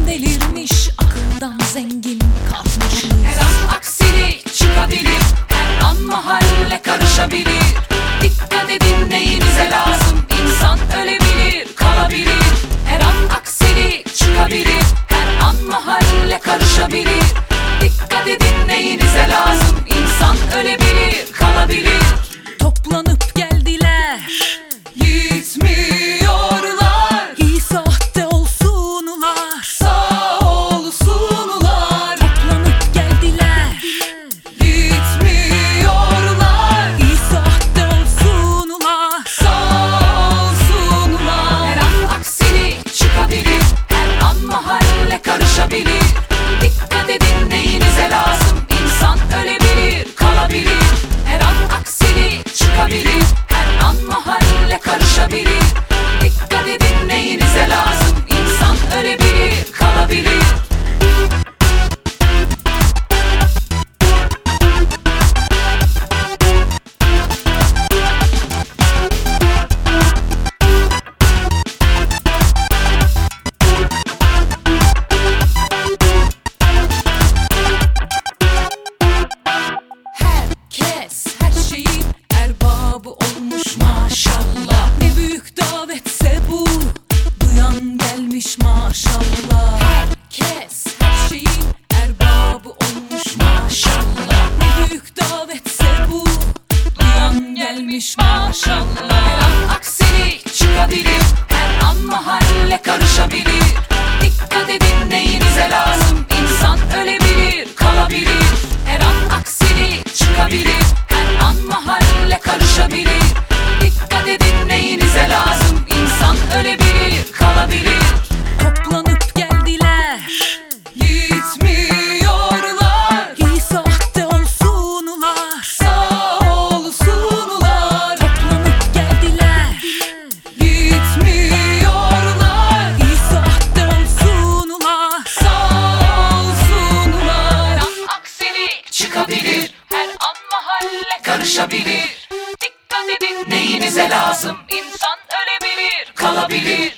Aklım delirmiş, akıldan zengin kalkmışız. Her an aksilik çıkabilir, her an mahalle karışabilir. Dikkat edin, neyinize lazım, insan ölebilir, kalabilir. Her an aksilik çıkabilir, her an mahalle karışabilir. Dikkat edin, neyinize lazım, insan ölebilir, kalabilir. Toplanıp geldiler, Gitmiyorlar, iyi sahte olsun ular. sağ olsunlar. Toplanıp geldiler, Gitmiyorlar, iyi sahte olsun ular. sağ olsunlar. Her an aksilik çıkabilir, her an mahalle karışabilir. Dikkat edin, neyinize lazım, insan ölebilir, kalabilir. Her an aksilik çıkabilir, her an mahalle karışabilir. Dikkat edin, neyinize lazım, insan ölebilir, kalabilir. Herkes her şeyin erbabı olmuş maşallah. Ne büyük davetse bu, duyan gelmiş maşallah. Herkes her şeyin erbabı olmuş maşallah. Ne büyük davetse bu, duyan gelmiş maşallah. Her an aksilik çıkabilir, her an mahalle karışabilir. Dikkat edin, neyinize lazım, insan ölebilir, kalabilir. Her an aksilik çıkabilir, her an mahalle karışabilir. Dikkat edin, neyinize lazım, insan ölebilir, kalabilir. Toplanıp geldiler, Gitmiyorlar, iyi sahte olsun ular. sağ olsunlar. Toplanıp geldiler, Gitmiyorlar, iyi sahte olsun ular. sağ olsunlar. Her an aksilik çıkabilir, her an mahalle karışabilir. Dikkat edin, neyinize lazım, insan ölebilir, kalabilir.